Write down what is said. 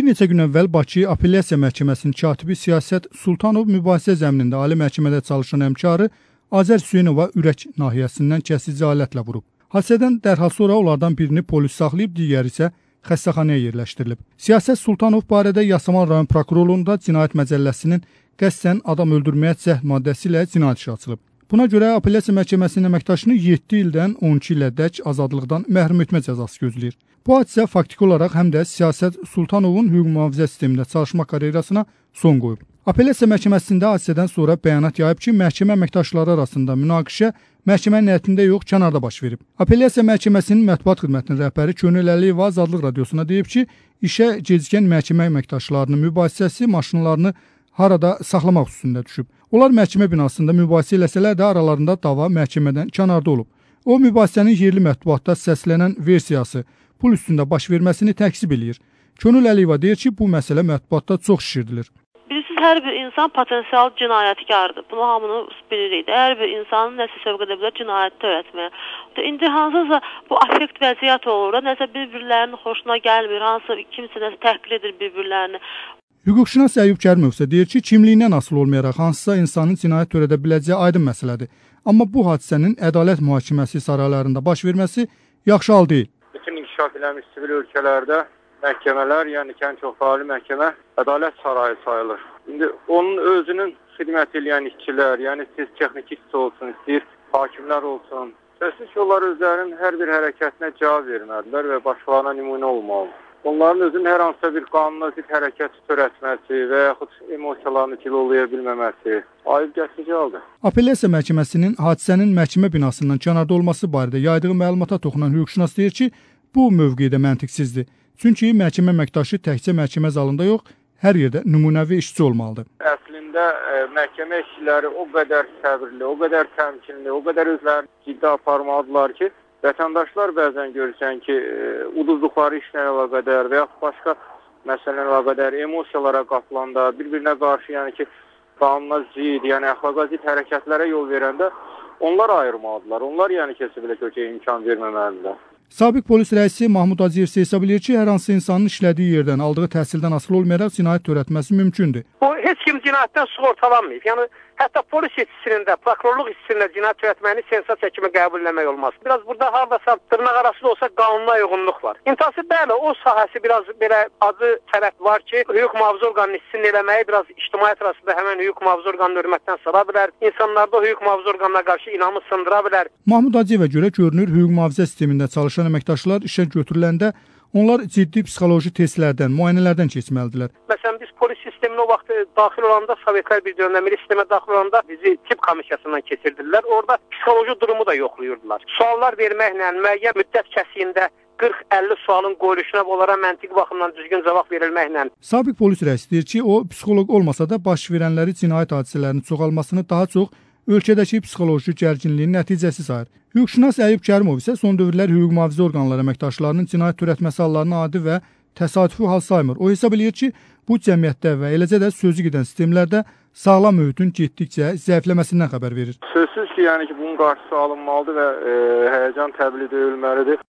neçə gün əvvəl Bakı Apellyasiya Məhkəməsinin katibi Siyasət Sultanov mübahisə zəminində Ali Məhkəmədə çalışan həmkarı Azər Hüseynova ürək nahiyəsindən kəsici alətlə vurub. Hadisədən dərhal sonra onlardan birini polis saxlayıb, digəri isə xəstəxanaya yerləşdirilib. Siyasət Sultanov barədə Yasamal rayon prokurorluğunda cinayət məcəlləsinin qəsdən adam öldürməyə cəhd maddəsi ilə cinayət işi açılıb. Buna görə Apellyasiya Məhkəməsinin əməkdaşını 7 ildən 12 ilədək azadlıqdan məhrum etmə cəzası gözləyir. Bu hadisə faktiki olaraq həm də Siyasət Sultanovun hüquq mühafizə sistemində çalışma karyerasına son qoyub. Apellyasiya Məhkəməsində hadisədən sonra bəyanat yayıb ki, məhkəmə əməkdaşları arasında münaqişə məhkəmənin həyətində yox, kənarda baş verib. Apellyasiya Məhkəməsinin mətbuat xidmətinin rəhbəri Könül Əliyeva Azadlıq radiosuna deyib ki, işə gecikən məhkəmə əməkdaşlarının mübahisəsi maşınlarını harada saxlamaq üstündə düşüb. Onlar məhkəmə binasında mübahisə eləsələr də aralarında dava məhkəmədən kənarda olub. O, mübahisənin yerli mətbuatda səslənən versiyası pul üstündə baş verməsini təkzib eləyir. Könül Əliyeva deyir ki, bu məsələ mətbuatda çox şişirdilir. Bilirsiniz, hər bir insan potensial cinayətkardır. Bunu hamını bilirik. Hər bir insanın nəsə sövq edə bilər cinayət törətməyə. İndi hansısa bu affekt vəziyyət olur, nəsə bir-birlərinin xoşuna gəlmir, hansı kimsə nəsə təhqir edir bir-birlərini. Hüquqşünas Əyyub Kərimov isə deyir ki, kimliyindən asılı olmayaraq hansısa insanın cinayət törədə biləcəyi aydın məsələdir. Amma bu hadisənin ədalət mühakiməsi saraylarında baş verməsi yaxşı hal deyil. Bütün inkişaf eləmiş sivil ölkələrdə məhkəmələr, yəni kənd çoxsaylı məhkəmə ədalət sarayı sayılır. İndi onun özünün xidmət edən işçilər, yəni siz texniki işçi olsun, istəyir hakimlər olsun. Sözsüz ki, onlar özlərinin hər bir hərəkətinə cavab verməlidirlər və başqalarına nümunə olmalıdır. Onların özünün hər hansısa bir qanuna zidd hərəkət törətməsi və yaxud emosiyalarını kilolaya bilməməsi ayıb gətici haldır. Apellyasiya Məhkəməsinin hadisənin məhkəmə binasından kənarda olması barədə yaydığı məlumata toxunan hüquqşünas deyir ki, bu mövqedə məntiqsizdir. Çünki məhkəmə əməkdaşı təkcə məhkəmə zalında yox, hər yerdə nümunəvi işçi olmalıdır. Əslində məhkəmə işçiləri o qədər səbirli, o qədər təmkinli, o qədər özlərini ciddi aparmalıdırlar ki, vətəndaşlar bəzən görürsən ki, uduzduqları işlə əlaqədar və yaxud başqa məsələlə əlaqədar emosiyalara qapılanda, bir-birinə qarşı, yəni ki, qanuna zidd, yəni əxlaqa zidd hərəkətlərə yol verəndə onlar ayırmalıdırlar. Onlar yəni kesinliklə kökə imkan verməməlidirlər. Sabiq polis rəisi Mahmud Hacıyev isə hesab edir ki, hər hansı insanın işlədiyi yerdən, aldığı təhsildən asılı olmayaraq cinayət törətməsi mümkündür. O, heç kim cinayətdən sığortalanmayıb. Yəni, hətta polis işçisinin də, prokurorluq işçisinin də cinayət törətməyini sensasiya kimi qəbul eləmək olmaz. Biraz burada haradasa dırnaq arası da olsa qanuna uyğunluq var. İntihası bəli, o sahəsi biraz belə acı tərəf var ki, hüquq mühafizə orqanının işçisinin eləməyi biraz ictimaiyyət arasında həmən hüquq mühafizə orqanını hörmətdən sala bilər. İnsanlarda hüquq mühafizə orqanına qarşı inamı sındıra bilər. Mahmud Hacıyevə görə görünür, hüquq mühafizə sistemində çalışan əməkdaşlar işə götürüləndə onlar ciddi psixoloji testlərdən, müayinələrdən keçməlidirlər. Məsələn, biz polis sisteminə o vaxt daxil olanda, Sovetlər bir dövrdə milli sistemə daxil olanda bizi tip komissiyasından keçirdirlər. Orada psixoloji durumu da yoxlayırdılar. Suallar verməklə, müəyyən müddət kəsiyində 40-50 sualın qoyuluşuna onlara məntiqi baxımdan düzgün cavab verilməklə. Sabiq polis rəisi deyir ki, o psixoloq olmasa da baş verənləri cinayət hadisələrinin çoxalmasını daha çox ölkədəki psixoloji gərginliyin nəticəsi sayır. Hüquqşünas Əyyub Kərimov isə son dövrlər hüquq mühafizə orqanları əməkdaşlarının cinayət törətməsi hallarını adi və təsadüfi hal saymır. O hesab eləyir ki, bu cəmiyyətdə və eləcə də sözü gedən sistemlərdə sağlam mühitin getdikcə zəifləməsindən xəbər verir. Sözsüz ki, yəni ki, bunun qarşısı alınmalıdır və həyəcan təbliğ edilməlidir.